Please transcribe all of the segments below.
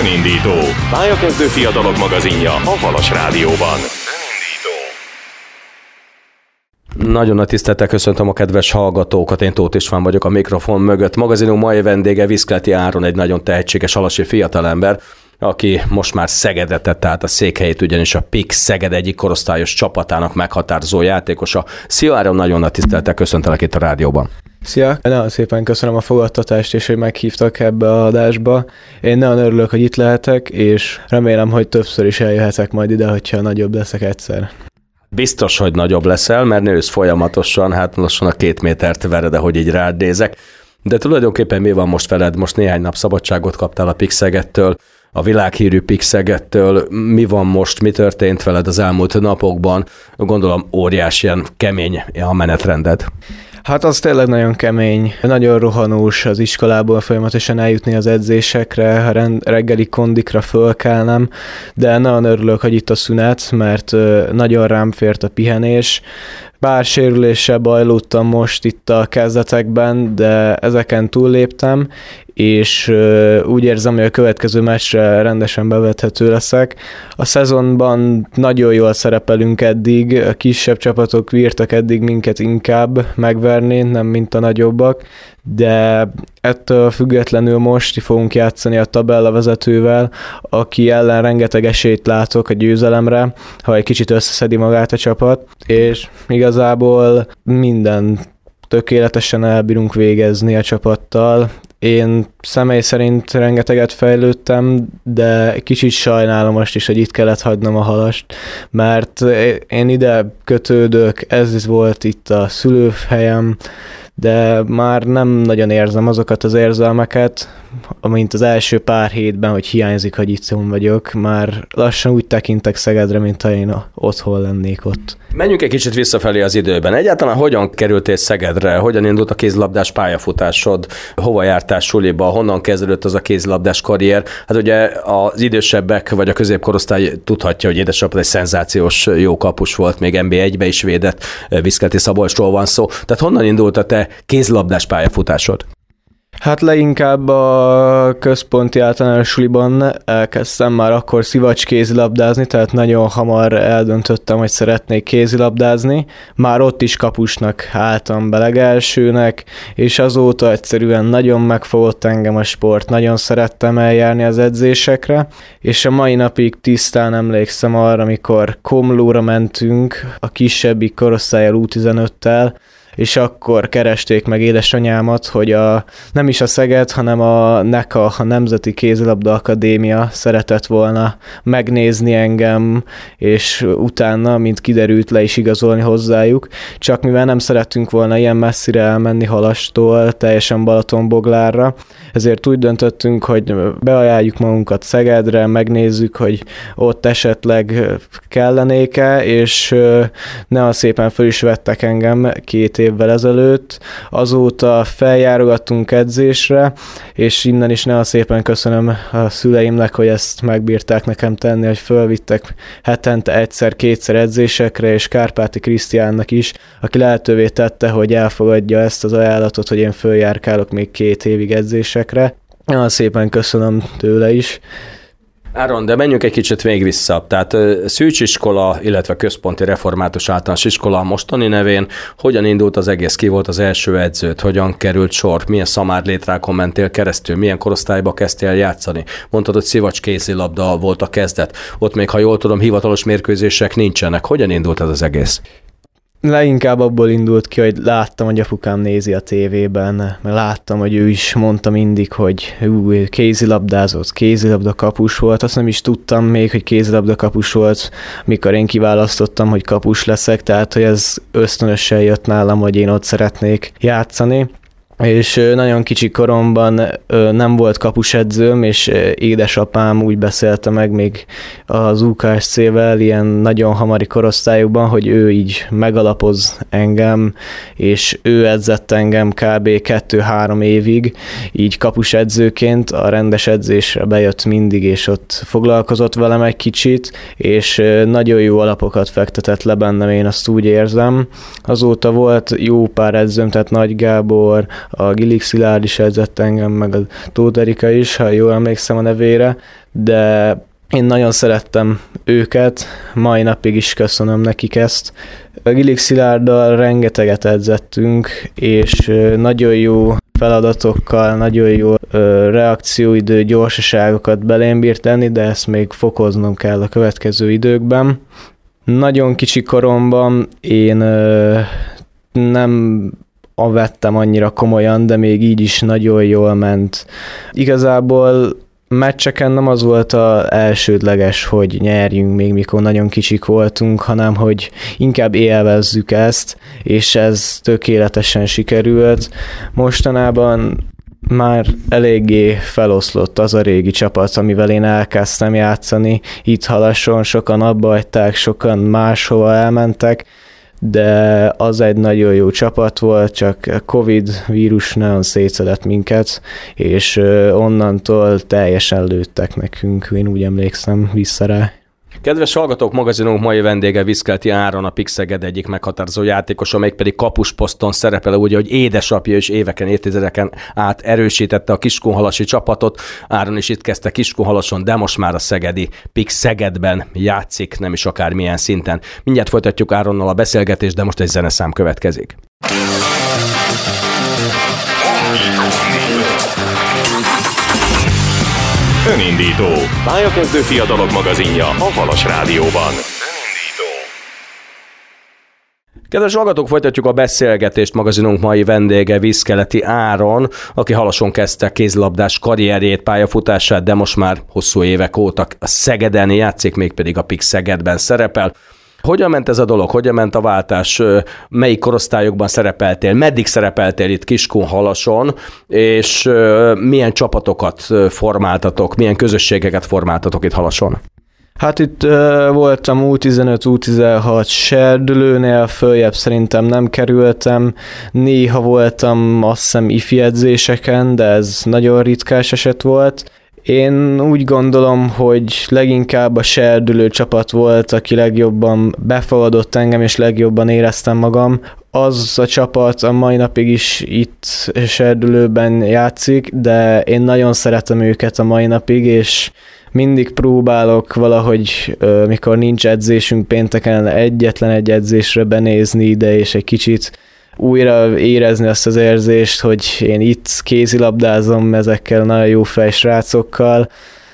Önindító. Pályakezdő fiatalok magazinja a Halas Rádióban. Nagyon nagy tisztelettel köszöntöm a kedves hallgatókat, én Tóth István vagyok a mikrofon mögött. Magazinunk mai vendége Viszkleti Áron, egy nagyon tehetséges halasi fiatalember, aki most már Szegedre tette át a székhelyét, ugyanis a PIK Szeged egyik korosztályos csapatának meghatározó játékosa. Szia Áron, nagyon nagy tisztelettel köszöntelek itt a rádióban. Szia! Nagyon szépen köszönöm a fogadtatást, és hogy meghívtak ebbe a adásba. Én nagyon örülök, hogy itt lehetek, és remélem, hogy többször is eljöhetek majd ide, hogyha nagyobb leszek egyszer. Biztos, hogy nagyobb leszel, mert nősz folyamatosan, hát lassan a 2 métert vered, ahogy így rád nézek. De tulajdonképpen mi van most veled? Most néhány nap szabadságot kaptál a PIK Szegedtől, a világhírű PIK Szegedtől. Mi van most, mi történt veled az elmúlt napokban? Gondolom óriási, ilyen kemény a menetrended. Hát az tényleg nagyon kemény, nagyon rohanós az iskolából folyamatosan eljutni az edzésekre, reggeli kondikra fölkelnem, de nagyon örülök, hogy itt a szünet, mert nagyon rám fért a pihenés. Bár sérüléssel bajlódtam most itt a kezdetekben, de ezeken túlléptem, és úgy érzem, hogy a következő meccsre rendesen bevethető leszek. A szezonban nagyon jól szerepelünk eddig, a kisebb csapatok bírtak eddig minket inkább megverni, nem mint a nagyobbak, de ettől függetlenül most fogunk játszani a tabella vezetővel, aki ellen rengeteg esélyt látok a győzelemre, ha egy kicsit összeszedi magát a csapat, és igazából minden tökéletesen elbírunk végezni a csapattal. Én személy szerint rengeteget fejlődtem, de kicsit sajnálom most is, hogy itt kellett hagynom a Halast, mert én ide kötődök, ez volt itt a szülőhelyem, de már nem nagyon érzem azokat az érzelmeket, amint az első pár hétben, hogy hiányzik, hogy itt vagyok, már lassan úgy tekintek Szegedre, mint ha én otthon lennék ott. Menjünk egy kicsit visszafelé az időben. Egyáltalán hogyan kerültél Szegedre? Hogyan indult a kézilabdás pályafutásod? Hova jártál suliba? Honnan kezdődött az a kézilabdás karrier? Hát ugye az idősebbek vagy a középkorosztály tudhatja, hogy édesapád egy szenzációs jó kapus volt, még NB1-be is védett, Viszkleti Szabolcsról van szó. Tehát honnan indult a te kézilabdás pályafutásod? Hát leginkább a központi általános suliban elkezdtem már akkor szivacs kézilabdázni, tehát nagyon hamar eldöntöttem, hogy szeretnék kézilabdázni. Már ott is kapusnak álltam be legelsőnek, és azóta egyszerűen nagyon megfogott engem a sport, nagyon szerettem eljárni az edzésekre, és a mai napig tisztán emlékszem arra, amikor Komlóra mentünk a kisebbik korosztállyal U15-tel, és akkor keresték meg édesanyámat, hogy nem is a Szeged, hanem a NECA, a Nemzeti Kézilabda Akadémia szeretett volna megnézni engem, és utána, mint kiderült, le is igazolni hozzájuk. Csak mivel nem szerettünk volna ilyen messzire elmenni Halastól, teljesen Balatonboglárra, ezért úgy döntöttünk, hogy beajánljuk magunkat Szegedre, megnézzük, hogy ott esetleg kellenék-e, és ne szépen föl is vettek engem 2 évvel ezelőtt. Azóta feljárogattunk edzésre, és innen is nagyon szépen köszönöm a szüleimnek, hogy ezt megbírták nekem tenni, hogy fölvittek hetente 1-2 edzésekre, és Kárpáti Krisztiánnak is, aki lehetővé tette, hogy elfogadja ezt az ajánlatot, hogy én följárkálok még 2 évig edzésekre. Nagyon szépen köszönöm tőle is. Áron, de menjünk egy kicsit még vissza. Tehát Szűcs iskola, illetve Központi Református Általános Iskola mostani nevén. Hogyan indult az egész? Ki volt az első edződ? Hogyan került sor? Milyen szamárlétrákon mentél keresztül? Milyen korosztályba kezdtél játszani? Mondtad, hogy szivacs kézilabda volt a kezdet. Ott még, ha jól tudom, hivatalos mérkőzések nincsenek. Hogyan indult ez az egész? Leginkább abból indult ki, hogy láttam, hogy apukám nézi a tévében, mert láttam, hogy ő is mondta mindig, hogy kézilabdázott, kézilabda kapus volt, azt nem is tudtam még, hogy kézilabda kapus volt, mikor én kiválasztottam, hogy kapus leszek, tehát hogy ez ösztönösen jött nálam, hogy én ott szeretnék játszani. És nagyon kicsi koromban nem volt kapusedzőm, és édesapám úgy beszélte meg még az UKSC-vel ilyen nagyon hamari korosztályokban, hogy ő így megalapoz engem, és ő edzett engem kb. 2-3 évig, így kapusedzőként a rendes edzésre bejött mindig, és ott foglalkozott velem egy kicsit, és nagyon jó alapokat fektetett le bennem, én azt úgy érzem. Azóta volt jó pár edzőm, tehát Nagy Gábor, a Gilik Szilárd is edzett engem, meg a Tóth Erika is, ha jól emlékszem a nevére, de én nagyon szerettem őket, mai napig is köszönöm nekik ezt. A Gilik Szilárddal rengeteget edzettünk, és nagyon jó feladatokkal, nagyon jó reakcióidő, gyorsaságokat belém bírt tenni, de ezt még fokoznom kell a következő időkben. Nagyon kicsi koromban én nem vettem annyira komolyan, de még így is nagyon jól ment. Igazából meccseken nem az volt az elsődleges, hogy nyerjünk még mikor nagyon kicsik voltunk, hanem hogy inkább élvezzük ezt, és ez tökéletesen sikerült. Mostanában már eléggé feloszlott az a régi csapat, amivel én elkezdtem játszani. Itt Halason sokan abba hagyták, sokan máshova elmentek, de az egy nagyon jó csapat volt, csak a Covid vírus nagyon szétszedett minket, és onnantól teljesen lőttek nekünk, én úgy emlékszem vissza rá. Kedves hallgatók, magazinunk mai vendége Viszkeleti Áron, a PIK Szeged egyik meghatározó játékosa, még pedig kapusposzton szerepel, ugye, hogy édesapja is éveken, évtizedeken át erősítette a kiskunhalasi csapatot. Áron is itt kezdte Kiskunhalason, de most már a szegedi PIK Szegedben játszik, nem is akármilyen szinten. Mindjárt folytatjuk Áronnal a beszélgetést, de most egy zeneszám következik. Önindító. Pályakezdő fiatalok magazinja a Halas Rádióban. Kedves hallgatók, folytatjuk a beszélgetést. Magazinunk mai vendége Viszkeleti Áron, aki Halason kezdte kézilabdás karrierjét, pályafutását, de most már hosszú évek óta a Szegeden játszik, mégpedig a PIK Szegedben szerepel. Hogyan ment ez a dolog? Hogyan ment a váltás? Melyik korosztályokban szerepeltél? Meddig szerepeltél itt Kiskunhalason? És milyen csapatokat formáltatok? Milyen közösségeket formáltatok itt Halason? Hát itt voltam U15, U16 serdülőnél, följebb szerintem nem kerültem. Néha voltam azt hiszem ifi edzéseken, de ez nagyon ritkás eset volt. Én úgy gondolom, hogy leginkább a serdülő csapat volt, aki legjobban befogadott engem, és legjobban éreztem magam. Az a csapat a mai napig is itt serdülőben játszik, de én nagyon szeretem őket a mai napig, és mindig próbálok valahogy, mikor nincs edzésünk pénteken, egyetlen egy edzésre benézni ide, és egy kicsit újra érezni azt az érzést, hogy én itt kézilabdázom ezekkel nagyon jó fejsrácokkal,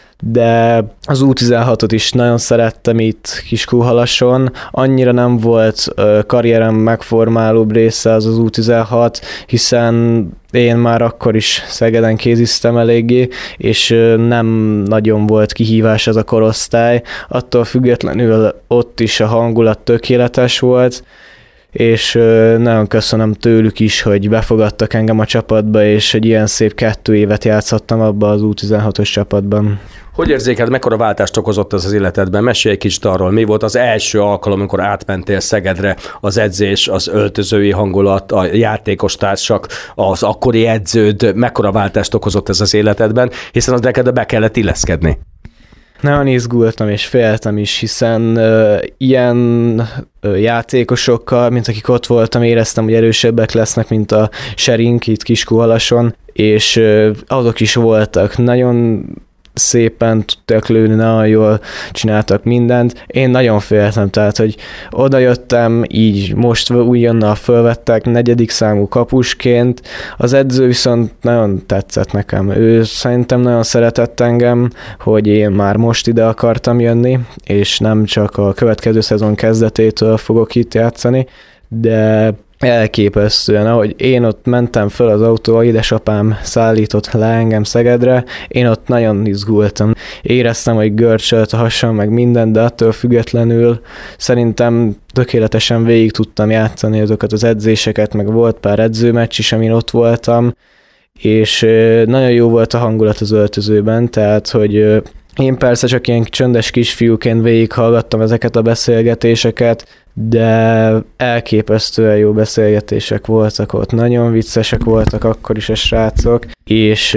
de az U16-ot is nagyon szerettem itt Kiskunhalason. Annyira nem volt karrierem megformálóbb része az U16, hiszen én már akkor is Szegeden kéziztem eléggé, és nem nagyon volt kihívás ez a korosztály. Attól függetlenül ott is a hangulat tökéletes volt, és nagyon köszönöm tőlük is, hogy befogadtak engem a csapatba, és egy ilyen szép 2 évet játszhattam abba az U16-os csapatban. Hogy érzékeled, mekkora váltást okozott ez az életedben? Mesélj egy kicsit arról, mi volt az első alkalom, amikor átmentél Szegedre, az edzés, az öltözői hangulat, a játékostársak, az akkori edződ, mekkora váltást okozott ez az életedben, hiszen az neked be kellett illeszkedni. Nagyon izgultam és féltem is, hiszen ilyen játékosokkal, mint akik ott voltam, éreztem, hogy erősebbek lesznek, mint a Serink itt Kiskunhalason, és azok is voltak. Nagyon szépen tudtak lőni, nagyon jól csináltak mindent. Én nagyon féltem, tehát, hogy oda jöttem, így most újonnal fölvettek 4. számú kapusként. Az edző viszont nagyon tetszett nekem. Ő szerintem nagyon szeretett engem, hogy én már most ide akartam jönni, és nem csak a következő szezon kezdetétől fogok itt játszani, de elképesztően, ahogy én ott mentem föl az autó, édesapám szállított le engem Szegedre, én ott nagyon izgultam. Éreztem, hogy görcsölt a hasam, meg minden, de attól függetlenül szerintem tökéletesen végig tudtam játszani azokat az edzéseket, meg volt pár edzőmeccs is, amin ott voltam, és nagyon jó volt a hangulat az öltözőben, tehát, hogy én persze csak ilyen csöndes kisfiúként végighallgattam ezeket a beszélgetéseket, de elképesztően jó beszélgetések voltak ott, nagyon viccesek voltak akkor is a srácok, és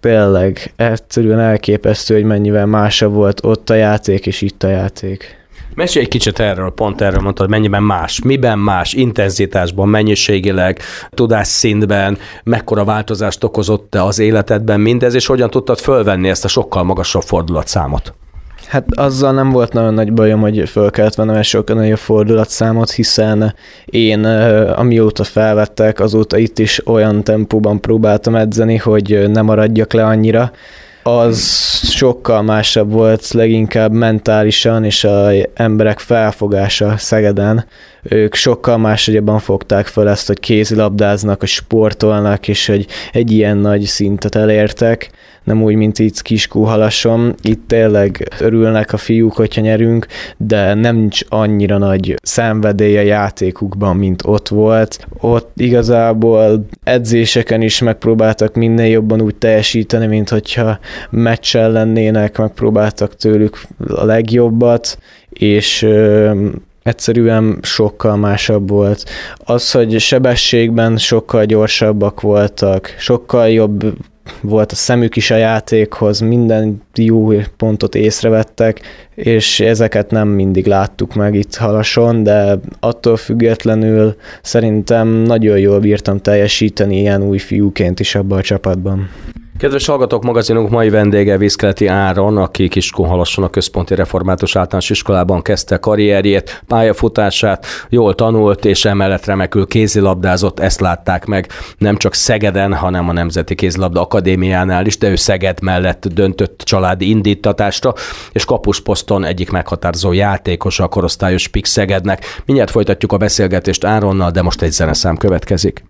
tényleg egyszerűen elképesztő, hogy mennyivel másabb volt ott a játék és itt a játék. Mesélj egy kicsit erről, pont erről mondtad, mennyiben más, miben más, intenzitásban, mennyiségileg, tudásszintben, mekkora változást okozott-e az életedben mindez, és hogyan tudtad fölvenni ezt a sokkal magasabb fordulatszámot? Hát azzal nem volt nagyon nagy bajom, hogy föl kellett vennem egy sokkal nagyobb fordulatszámot, hiszen én amióta felvettek, azóta itt is olyan tempóban próbáltam edzeni, hogy ne maradjak le annyira. Az sokkal másabb volt, leginkább mentálisan, és az emberek felfogása Szegeden. Ők sokkal másodjabban fogták fel ezt, hogy kézilabdáznak, hogy sportolnak, és hogy egy ilyen nagy szintet elértek. Nem úgy, mint itt Kiskunhalason. Itt tényleg örülnek a fiúk, hogyha nyerünk, de nem nincs annyira nagy szenvedély a játékukban, mint ott volt. Ott igazából edzéseken is megpróbáltak minél jobban úgy teljesíteni, mint hogyha meccsen lennének, megpróbáltak tőlük a legjobbat, és egyszerűen sokkal másabb volt. Az, hogy sebességben sokkal gyorsabbak voltak, sokkal jobb volt a szemük is a játékhoz, minden jó pontot észrevettek, és ezeket nem mindig láttuk meg itt Halason, de attól függetlenül szerintem nagyon jól bírtam teljesíteni ilyen új fiúként is abban a csapatban. Kedves hallgatók, magazinunk mai vendége Vízkeleti Áron, aki Kiskunhalason a Központi Református Általános Iskolában kezdte karrierjét, pályafutását, jól tanult, és emellett remekül kézilabdázott, ezt látták meg nem csak Szegeden, hanem a Nemzeti Kézilabda Akadémiánál is, de ő Szeged mellett döntött családi indítatásra, és kapusposzton egyik meghatározó játékosa a korosztályos PIK Szegednek. Mindjárt folytatjuk a beszélgetést Áronnal, de most egy zeneszám következik.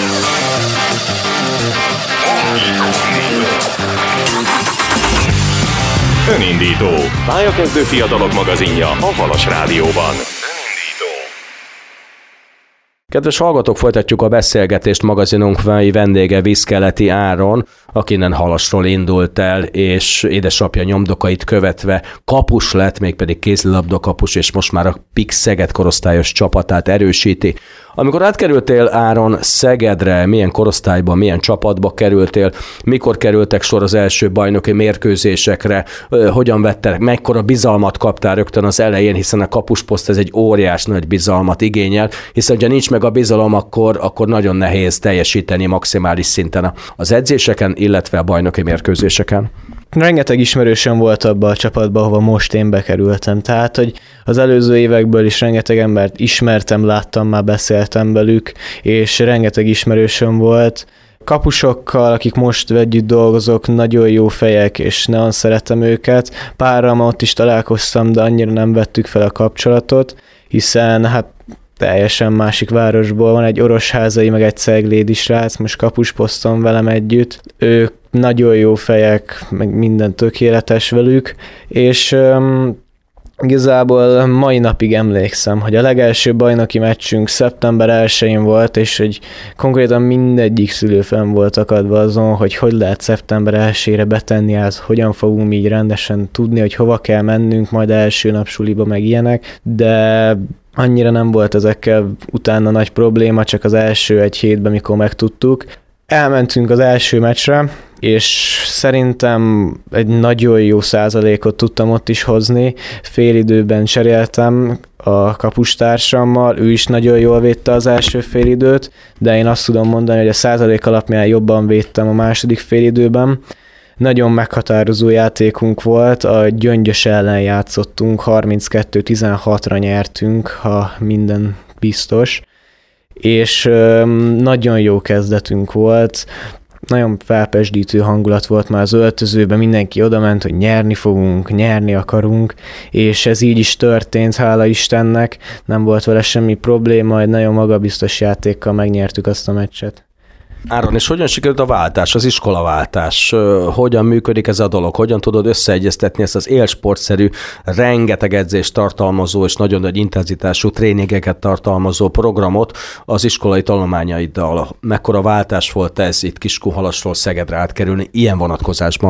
Önindító. Pályakezdő fiatalok magazinja a Halas Rádióban. Kedves hallgatók, folytatjuk a beszélgetést. Magazinunk vendége Vízkeleti Áron, aki innen Halasról indult el, és édesapja nyomdokait követve kapus lett, mégpedig kézilabdakapus, és most már a PIK Szeged korosztályos csapatát erősíti. Amikor átkerültél, Áron, Szegedre, milyen korosztályban, milyen csapatba kerültél, mikor kerültek sor az első bajnoki mérkőzésekre, hogyan vettek, mekkora bizalmat kaptál rögtön az elején, hiszen a kapusposzt ez egy óriás nagy bizalmat igényel, hiszen ha nincs meg a bizalom, akkor nagyon nehéz teljesíteni maximális szinten az edzéseken, illetve a bajnoki mérkőzéseken. Rengeteg ismerősöm volt abban a csapatban, ahova most én bekerültem. Tehát, hogy az előző évekből is rengeteg embert ismertem, láttam, már beszéltem velük, és rengeteg ismerősöm volt. Kapusokkal, akik most együtt dolgozok, nagyon jó fejek, és nagyon szeretem őket. Párral ott is találkoztam, de annyira nem vettük fel a kapcsolatot, hiszen hát teljesen másik városból van, egy orosházai, meg egy ceglédi srác, most kapusposzton velem együtt. Ők nagyon jó fejek, meg minden tökéletes velük, és igazából mai napig emlékszem, hogy a legelső bajnoki meccsünk szeptember 1-én volt, és hogy konkrétan mindegyik szülő fenn volt akadva azon, hogy lehet szeptember 1-ére betenni, hogyan fogunk így rendesen tudni, hogy hova kell mennünk majd első nap suliba, meg ilyenek, de annyira nem volt ezekkel utána nagy probléma, csak az első egy hétben, mikor megtudtuk. Elmentünk az első meccsre, és szerintem egy nagyon jó százalékot tudtam ott is hozni. Félidőben cseréltem a kapustársammal, ő is nagyon jól védte az első félidőt, de én azt tudom mondani, hogy a százalék alapján jobban védtem a második félidőben. Nagyon meghatározó játékunk volt, a Gyöngyös ellen játszottunk, 32-16-ra nyertünk, ha minden biztos, és nagyon jó kezdetünk volt, nagyon felpesdítő hangulat volt már az öltözőben, mindenki odament, hogy nyerni fogunk, nyerni akarunk, és ez így is történt, hála Istennek, nem volt vele semmi probléma, egy nagyon magabiztos játékkal megnyertük azt a meccset. Áron, és hogyan sikerült a váltás, az iskolaváltás? Hogyan működik ez a dolog? Hogyan tudod összeegyeztetni ezt az élsportszerű, rengeteg edzést tartalmazó és nagyon nagy intenzitású tréningeket tartalmazó programot az iskolai tanulmányaiddal? Mekkora váltás volt ez itt Kiskunhalasról Szegedre átkerülni ilyen vonatkozásban?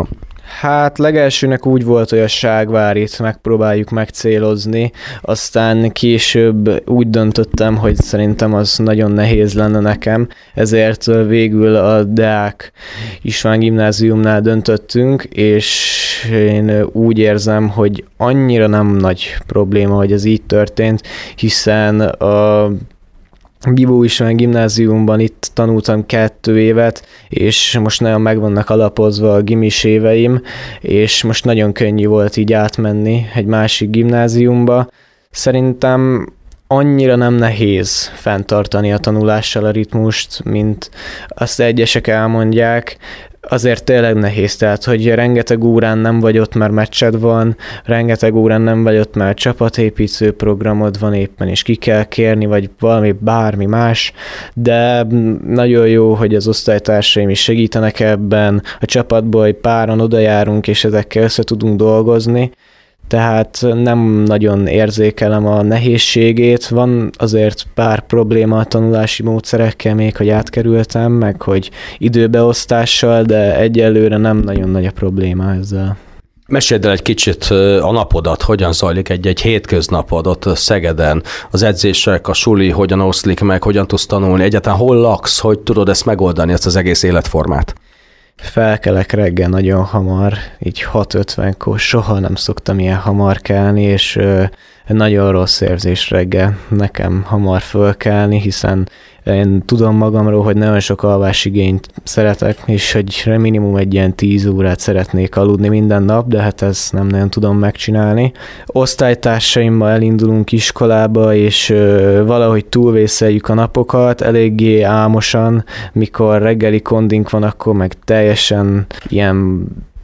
Hát legelsőnek úgy volt, hogy a Ságvárit megpróbáljuk megcélozni, aztán később úgy döntöttem, hogy szerintem az nagyon nehéz lenne nekem, ezért végül a Deák István gimnáziumnál döntöttünk, és én úgy érzem, hogy annyira nem nagy probléma, hogy ez így történt, hiszen a Bibó István gimnáziumban itt tanultam 2 évet, és most nagyon meg vannak alapozva a gimis éveim, és most nagyon könnyű volt így átmenni egy másik gimnáziumba. Szerintem annyira nem nehéz fenntartani a tanulással a ritmust, mint azt egyesek elmondják. Azért tényleg nehéz, tehát, hogy rengeteg órán nem vagy ott, mert meccsed van, rengeteg órán nem vagy ott, mert csapatépítő programod van éppen, és ki kell kérni, vagy bármi más, de nagyon jó, hogy az osztálytársaim is segítenek ebben, a csapatból páran odajárunk, és ezekkel össze tudunk dolgozni, tehát nem nagyon érzékelem a nehézségét, van azért pár probléma a tanulási módszerekkel még, hogy átkerültem, meg hogy időbeosztással, de egyelőre nem nagyon nagy a probléma ezzel. Meséld el egy kicsit a napodat, hogyan zajlik egy hétköznapod ott Szegeden, az edzések, a suli, hogyan oszlik meg, hogyan tudsz tanulni, egyáltalán hol laksz, hogy tudod ezt megoldani, ezt az egész életformát? Felkelek reggel nagyon hamar, így 6:50-kor, soha nem szoktam ilyen hamar kelni, és nagyon rossz érzés reggel nekem hamar fölkelni, hiszen én tudom magamról, hogy nagyon sok alvásigényt szeretek, és hogy minimum egy ilyen 10 órát szeretnék aludni minden nap, de hát ezt nem nagyon tudom megcsinálni. Osztálytársaimmal elindulunk iskolába, és valahogy túlvészeljük a napokat, eléggé álmosan, mikor reggeli kondink van, akkor meg teljesen ilyen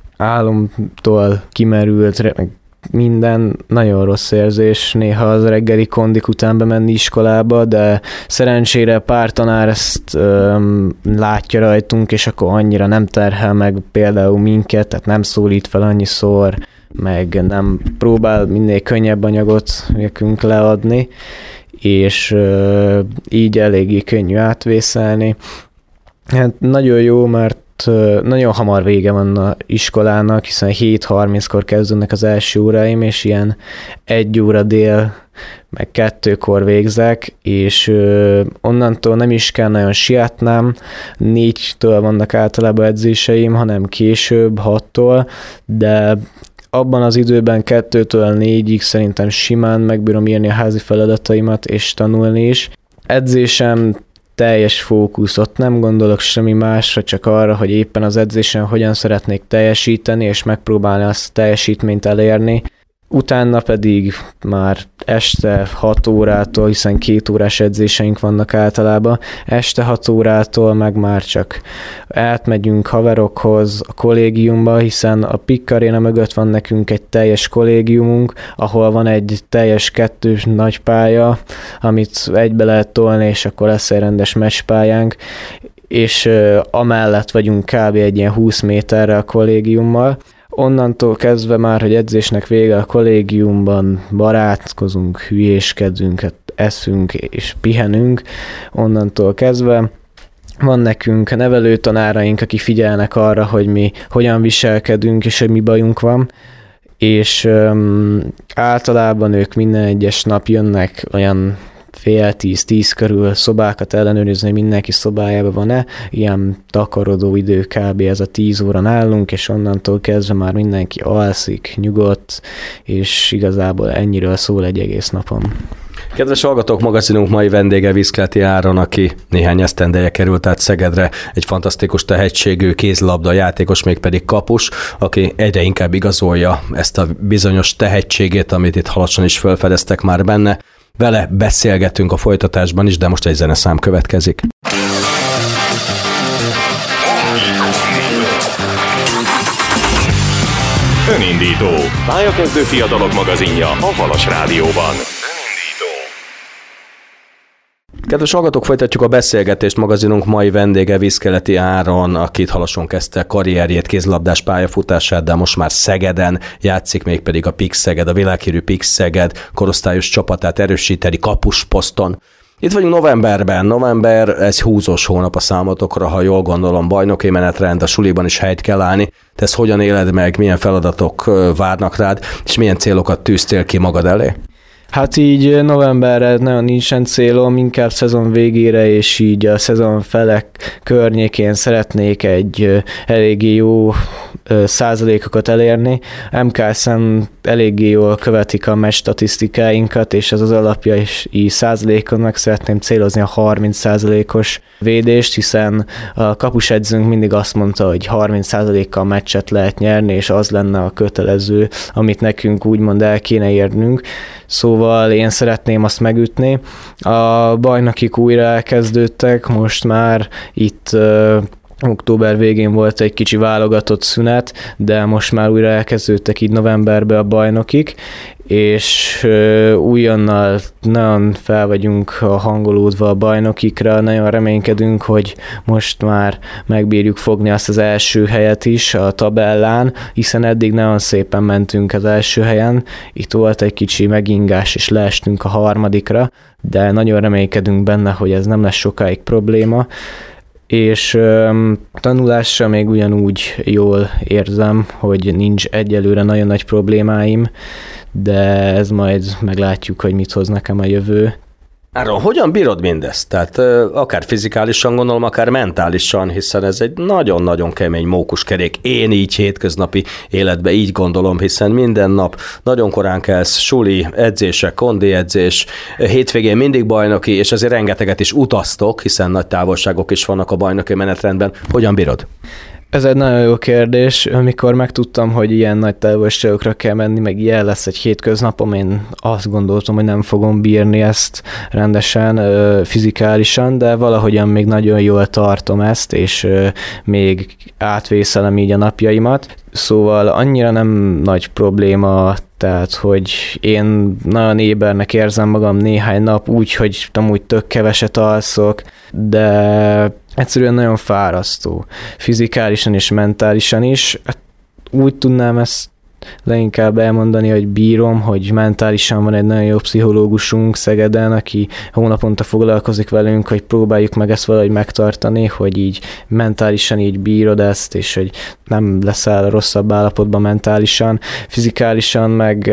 álomtól kimerült, minden nagyon rossz érzés, néha az reggeli kondik után bemenni iskolába, de szerencsére pár tanár ezt látja rajtunk, és akkor annyira nem terhel meg például minket, tehát nem szólít fel annyiszor, meg nem próbál minél könnyebb anyagot nekünk leadni, és így eléggé könnyű átvészelni. Hát nagyon jó, mert nagyon hamar vége van az iskolának, hiszen 7:30-kor kezdődnek az első óráim, és ilyen 1 óra dél, meg 2-kor végzek, és onnantól nem is kell nagyon sietnem, 4-től vannak általában edzéseim, hanem később, 6-tól, de abban az időben 2-től 4-ig szerintem simán megbírom írni a házi feladataimat, és tanulni is. Edzésem teljes fókusz, ott nem gondolok semmi másra, csak arra, hogy éppen az edzésen hogyan szeretnék teljesíteni, és megpróbálni azt a teljesítményt elérni. Utána pedig már este 6 órától, hiszen 2 órás edzéseink vannak általában, este 6 órától meg már csak átmegyünk haverokhoz a kollégiumba, hiszen a PIK Aréna mögött van nekünk egy teljes kollégiumunk, ahol van egy teljes 2 nagy pálya, amit egybe lehet tolni, és akkor lesz egy rendes meccspályánk, és amellett vagyunk kb. Egy ilyen 20 méterre a kollégiummal. Onnantól kezdve már, hogy edzésnek vége a kollégiumban barátkozunk, hülyéskedünk, eszünk és pihenünk, onnantól kezdve van nekünk nevelőtanáraink, akik figyelnek arra, hogy mi hogyan viselkedünk, és hogy mi bajunk van, és általában ők minden egyes nap jönnek olyan 9:30-10 körül szobákat ellenőrizni, hogy mindenki szobájában van-e. Ilyen takarodó idő kb. Ez a 10 óra nálunk, és onnantól kezdve már mindenki alszik, nyugodt, és igazából ennyiről szól egy egész napom. Kedves hallgatók, magazinunk mai vendége Viszkeleti Áron, aki néhány esztendeje került át Szegedre, egy fantasztikus tehetségű kézilabda játékos, mégpedig kapus, aki egyre inkább igazolja ezt a bizonyos tehetségét, amit itt halasan is felfedeztek már benne. Vele beszélgetünk a folytatásban is, de most egy zeneszám következik. Önindító. Pályakezdő fiatalok magazinja a Halas Rádióban. Kedves hallgatók, folytatjuk a beszélgetést. Magazinunk mai vendége Viszkeleti Áron, akit halason kezdte karrierjét, kézilabdás pályafutását, de most már Szegeden játszik, mégpedig a PIK Szeged, a világhírű PIK Szeged korosztályos csapatát erősíteni kapusposzton. Itt vagyunk novemberben. November egy húzós hónap a számotokra, ha jól gondolom, bajnoki menetrend, a suliban is helyt kell állni. Te ezt hogyan éled meg, milyen feladatok várnak rád, és milyen célokat tűztél ki magad elé? Hát így novemberre nagyon nincsen célom, inkább szezon végére, és így a szezon felek környékén szeretnék egy eléggé jó százalékokat elérni. MKS-en eléggé jól követik a meccs statisztikáinkat, és ez az alapja is így százalékon meg szeretném célozni a 30%-os védést, hiszen a kapusedzőnk mindig azt mondta, hogy 30%-kal meccset lehet nyerni, és az lenne a kötelező, amit nekünk úgymond el kéne érnünk. Szóval én szeretném azt megütni. A bajnokik újra elkezdődtek, most már itt október végén volt egy kicsi válogatott szünet, de most már újra elkezdődtek így novemberben a bajnokik, és újonnal nagyon fel vagyunk hangolódva a bajnokikra, nagyon reménykedünk, hogy most már megbírjuk fogni azt az első helyet is a tabellán, hiszen eddig nagyon szépen mentünk az első helyen, itt volt egy kicsi megingás, és leestünk a harmadikra, de nagyon reménykedünk benne, hogy ez nem lesz sokáig probléma, és tanulásra még ugyanúgy jól érzem, hogy nincs egyelőre nagyon nagy problémáim, de ez majd meglátjuk, hogy mit hoz nekem a jövő. Áron, hogyan bírod mindezt? Tehát akár fizikálisan gondolom, akár mentálisan, hiszen ez egy nagyon-nagyon kemény mókuskerék. Én így hétköznapi életben így gondolom, hiszen minden nap nagyon korán kelsz, suli, edzések, kondi edzés, hétvégén mindig bajnoki, és azért rengeteget is utaztok, hiszen nagy távolságok is vannak a bajnoki menetrendben. Hogyan bírod? Ez egy nagyon jó kérdés. Amikor megtudtam, hogy ilyen nagy távolságokra kell menni, meg ilyen lesz egy hétköznapom, én azt gondoltam, hogy nem fogom bírni ezt rendesen, fizikálisan, de valahogyan még nagyon jól tartom ezt, és még átvészelem így a napjaimat. Szóval annyira nem nagy probléma, tehát, hogy én nagyon ébernek érzem magam néhány nap úgy, hogy amúgy tök keveset alszok, de egyszerűen nagyon fárasztó. Fizikálisan és mentálisan is. Úgy tudnám ezt leginkább elmondani, hogy bírom, hogy mentálisan van egy nagyon jó pszichológusunk Szegeden, aki hónaponta foglalkozik velünk, hogy próbáljuk meg ezt valahogy megtartani, hogy így mentálisan így bírod ezt, és hogy nem leszel rosszabb állapotban mentálisan. Fizikálisan meg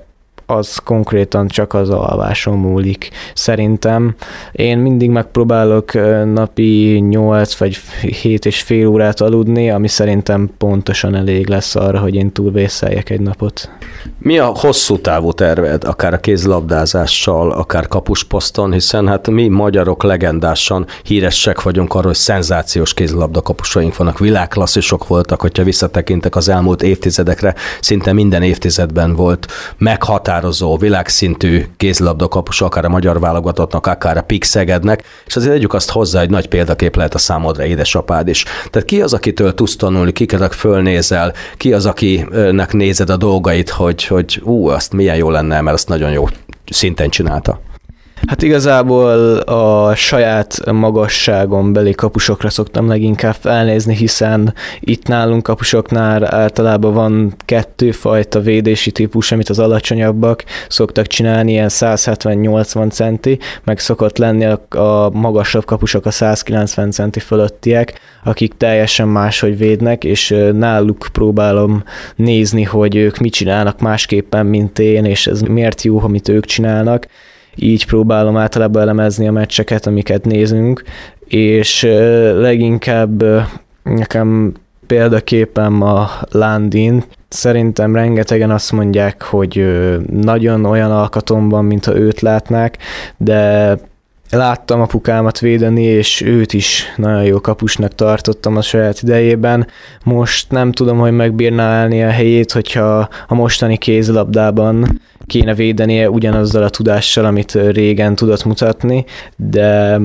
az konkrétan csak az alváson múlik. Szerintem én mindig megpróbálok napi 8 vagy 7,5 órát aludni, ami szerintem pontosan elég lesz arra, hogy én túlvészeljek egy napot. Mi a hosszú távú terved, akár a kézilabdázással, akár kapusposzton, hiszen hát mi magyarok legendásan híresek vagyunk arról, hogy szenzációs kézilabda kapusaink vannak, világklasszisok voltak, hogyha visszatekintek az elmúlt évtizedekre, szinte minden évtizedben volt meghatározó, világszintű kézilabda kapus, akár a magyar válogatottnak, akár a PIK Szegednek, és azért együk azt hozzá, hogy nagy példakép lehet a számodra édesapád is. Tehát ki az, akitől tudsz tanulni, kiket fölnézel, ki az, akinek nézed a dolgait, hogy azt milyen jó lenne, mert azt nagyon jó szinten csinálta. Hát igazából a saját magasságon beli kapusokra szoktam leginkább felnézni, hiszen itt nálunk kapusoknál általában van 2 fajta védési típus, amit az alacsonyabbak szoktak csinálni, ilyen 170-80 centi, meg szokott lenni a magasabb kapusok, a 190 centi fölöttiek, akik teljesen máshogy védnek, és náluk próbálom nézni, hogy ők mit csinálnak másképpen, mint én, és ez miért jó, amit ők csinálnak. Így próbálom általában elemezni a meccseket, amiket nézünk, és leginkább nekem példaképem a Landin. Szerintem rengetegen azt mondják, hogy nagyon olyan alkatom van, mintha őt látnák, de láttam apukámat védeni, és őt is nagyon jó kapusnak tartottam a saját idejében. Most nem tudom, hogy megbírná állni a helyét, hogyha a mostani kézilabdában kéne védenie ugyanazzal a tudással, amit régen tudott mutatni, de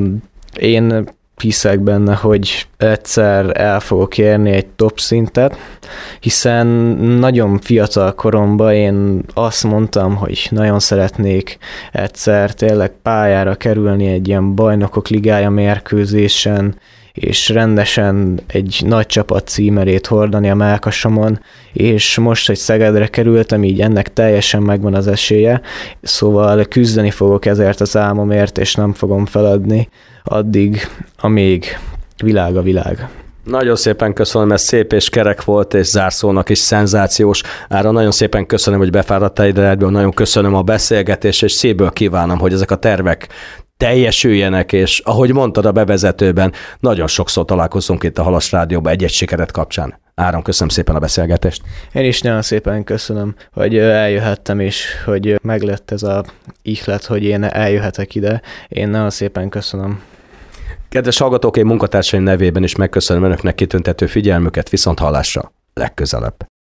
én hiszek benne, hogy egyszer el fogok érni egy top szintet, hiszen nagyon fiatal koromban én azt mondtam, hogy nagyon szeretnék egyszer tényleg pályára kerülni egy ilyen bajnokok ligája mérkőzésen, és rendesen egy nagy csapat címerét hordani a mellkasomon, és most, hogy Szegedre kerültem, így ennek teljesen megvan az esélye, szóval küzdeni fogok ezért az álmomért, és nem fogom feladni addig, amíg világ a világ. Nagyon szépen köszönöm, ez szép és kerek volt, és zárszónak is szenzációs. Áron, nagyon szépen köszönöm, hogy befáradtál ide, nagyon köszönöm a beszélgetést, és szívből kívánom, hogy ezek a tervek teljesüljenek, és ahogy mondtad a bevezetőben, nagyon sokszor találkozunk itt a Halas Rádióban egy-egy sikeret kapcsán. Áron, köszönöm szépen a beszélgetést. Én is nagyon szépen köszönöm, hogy eljöhettem, és hogy meglett ez a ihlet, hogy én eljöhetek ide. Én nagyon szépen köszönöm. Kedves hallgatók, én munkatársaim nevében is megköszönöm önöknek kitüntető figyelmüket, viszont hallásra legközelebb.